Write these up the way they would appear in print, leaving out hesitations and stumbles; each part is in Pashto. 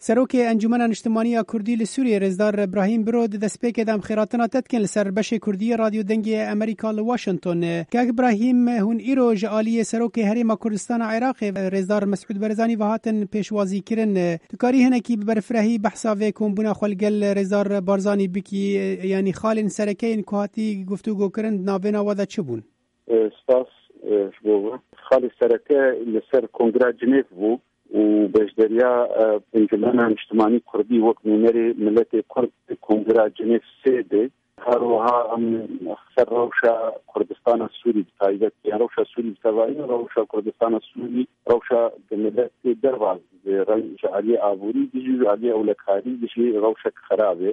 سروک انجمن اجتماعی کردی لسوریه رزدار ابراهیم برو دسپیک دام خیراتنا تدکن لسر بش کردی رادیو دنگی امریکا لواشنطن که ابراهیم هون ایرو جالی سروک هریما کردستان عراق رزدار مسعود برزانی و هاتن پیشوازی کرن تکاری هنکی برفرهی بحثا و کمبونا خلگل رزدار بارزانی بکی یعنی خالن سرکین کوهاتی گفتگو کرن نابینا ودا چبون سپاس شبوه خالي سركه لسر كونغرا جنيف بو وبجدريا انجمن اجتماعي كردي وقت نمري ملت كرد كونغرا جنيف سيدي هروها اخسر روشا كردستان السوري بتايدت روشا سوري بتايدت روشا كردستان السوري روشا ملت درباز رنج علي ابوري بيجي علي اولكاري بيجي روشا خرابه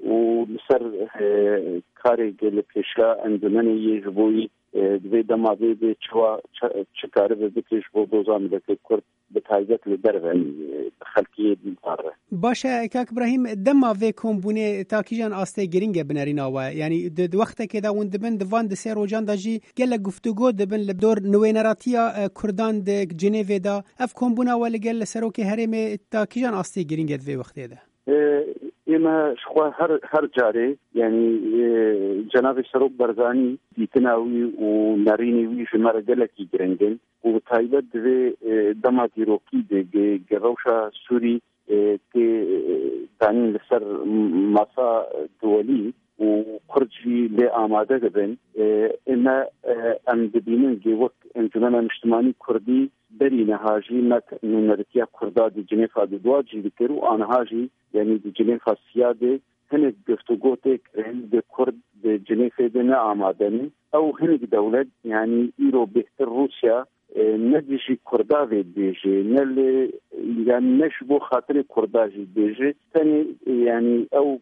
ولسر كاري قال بيشا انجمن يجبوي دوی دماغی به چکاره به بکش و دوزان به کرد به تایید لدرون خلقی دیاره. باشه که ابراهیم دماغی کمبونه تاکیجان آسته گرینگ بنرین و یعنی دو وقت که داون دبن دوان دسر روزان داجی گل گفتگو دبن لدور نوینراتیا کردان د جنیو دا اف کمبونه ولی گل سروک هرم تاکیجان آسته گرینگ دوی وقت ده. إما شخوا هر جاري يعني جناب سروق برزاني يتناوي وناريني وي في مرجلكي جرنجل وتايبد في دماتي روكي دي جروشا سوري كي تاني لسر مسا دولي وخرجي لآمادة جبن إما أن دبينن جي وقت انجمن اجتماعي كردي بري نهاجي من نرتيا كردا دي جنيفا دي دواجي بكرو آنهاجي يعني دي جنيفا سيادة هنك گفتگوتك دي كرد دي جنيفا دي نعمادني أو هنك دولة يعني إيرو بهتر روسيا نجيشي كردا بيجي نل يعني نشبو خاطر كردا بيجي ثاني يعني أو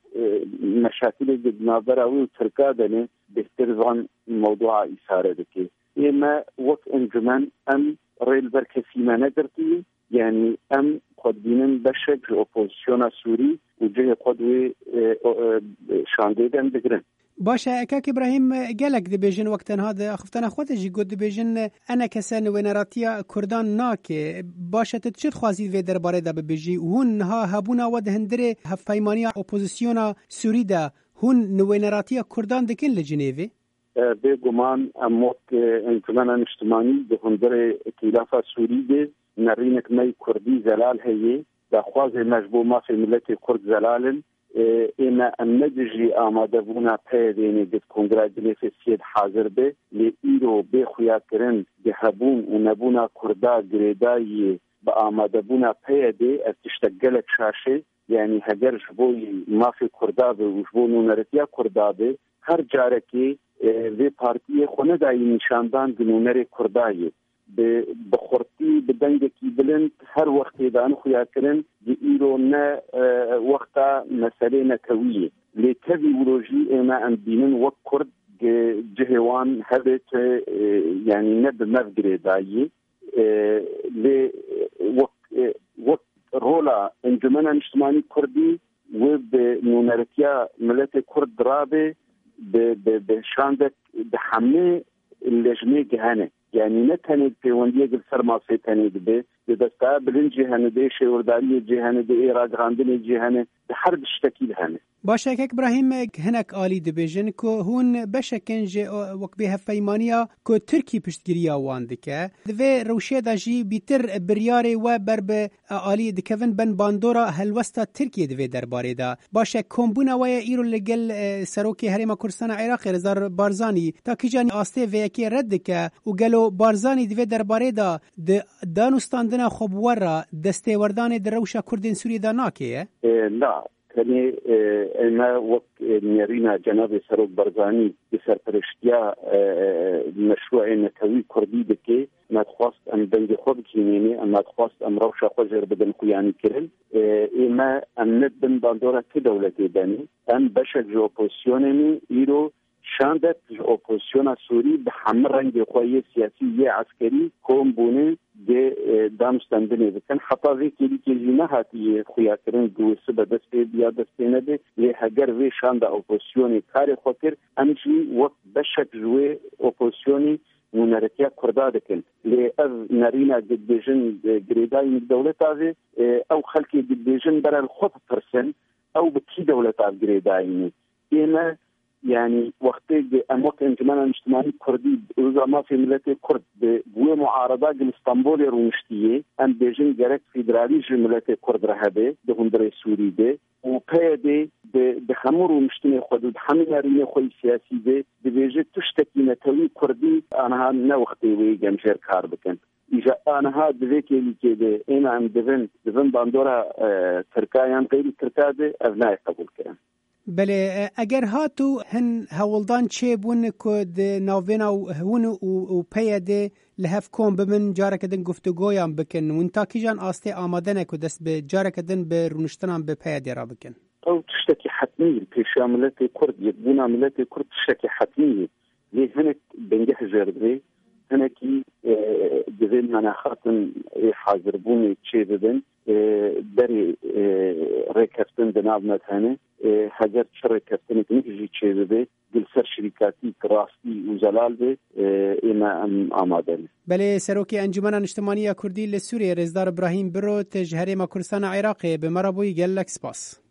مشاكل جنابراوي وتركادني بهتر ظن موضوع إثارة دكي إما وقت انجمن أم ريل بركسي ما ندرتي يعني أم قدينن بشك أوبوزيسيون سوري وجه قدوي شانديدن بگرن باشه اکاک ابراهیم گلک دبیجن وقتن هذا خفتنا خودجی گود دبیجن انا کسان ونراتیا کردان ناکه باشه تشد خوازی و درباره دا ببیجی هون ها هبونا ود هندره هفایمانیا اپوزیسیونا سوری دا هون نوینراتیا کردان دکن لجنیوی بگمان اموت انتمانا اجتماعی به هندره ائتلاف سوری ده نرینک می کردی زلال هیه دا خواز مجبو ما في ملت کرد زلالن إما أن نجي آماده بونا پیدینه دید کنگره جنیف سید حاضر به لئیرو به خویا کرن بهبون و نبونا کردا گریدایی با آماده بونا پیده از تشتگلک شاشه يعني هجر جبوي ما في كردابة وجبونو نرتيا كردابة هر جاركي في بارتيه خونه داي نشاندان جنونري كردايه بخورتي بدنجكي بلند هر وقت دان خويا كرن دي ايرونا وقتا مسألة كوية لكذي ولوجي اما ان بينن وكرد جهوان هبت يعني نب مفجري داي وقت رولا انجمن اجتماعي كردي وبنونرتيا ملت كرد رابه بشاندك بحمله اللجنة جهنة يعني نتهني بيوندية قلسر ما سيتهني به بدستا بلن جهنة ده شوردارية جهنة ده إيراد غاندنة جهنة بحرد اشتكيل هنه باشه که ابراهیم هنک آلی دبیجن که هون بشکن جه وقت به هفایمانیا که ترکی پشتگیری آوان دکه دوی روشه داجی بیتر بریاره و برب آلی دکوین بن باندورا هلوستا ترکیه دوی درباره دا باشه کمبونا ویا ایرو لگل سروکی حریم کردستان عراق رزار بارزانی تا که جانی آسته ویکی رد که و گلو بارزانی دوی درباره دا دانستاندنا خوبورا دسته وردان در روشه کردین سوری دا ناکیه؟ لا كني أنا وقت نيرينا جناب سروق برزاني بسرپرشتيا مشروع نتوي كردي بكي ما تخواست أم بنج خوب كينيني أما تخواست أم روشا خوزر بدن خوياني كرن إما أم ندن باندورا كدولتي داني أم بشك جو أوبوزيوني إيرو شاندت اپوزیسیون سوری به همه رنگ خوی سیاسی عسکری کوم بونه ده دامستندنه بکن حتی وی کلی نه هاتی خویا کرن دوسه به دست بیا دست نده لی هگر وی شاند اپوزیسیونی کار خاطر امشی وقت بشک جوی اپوزیسیونی ونركيا كردا دكن لأذ نارينا قد بيجن قريداي من الدولة هذه أو خلقي قد بيجن برا الخط فرسن أو بكي دولة قريداي إما يعني وقت أموت انجمانا اجتماعي كردي وإذا ما في ملتي كرد بوي معارضة اسطنبول رونشتية أم بيجن جرك فيدرالي ملتي كرد رهبه دهون دري سوري ده وبيدي بخمر ومجتمع خود بحمل ناريني خوي سياسي ده بيجي تشتكي نتوي كردي أنا هنا وقتي ويجم شير كار بكن إذا أنا هاد ذيك اللي كده أنا عم دفن باندورا تركيا غير تركيا ده أبناء قبول كلام بله اگر هاتو هن هولدان چه بون کد ناوینا هون و پیاده لهف کن بمن جاره کدن گفتگویان بکن و انتا جان آسته آماده نکو دست به جاره کدن به رونشتنان به پیاده را بکن او تشتكي حتمية في شاملات كرد يبون عملات كرد تشتكي حتمية ليه هناك بنجح جردي هناك جزيل مناخاتن حاضر بوني تشي بدن بري ريكفتن دنابنات هنه هجر شركتن كنيجي تشي بدن دلسر شركاتي كراستي وزلال به إما آمادن بله سروکی انجمن اجتماعی کردی لسوریه رزدار ابراهیم برو تجهری ما کردستان عراقی به مرابوی گلک سپاس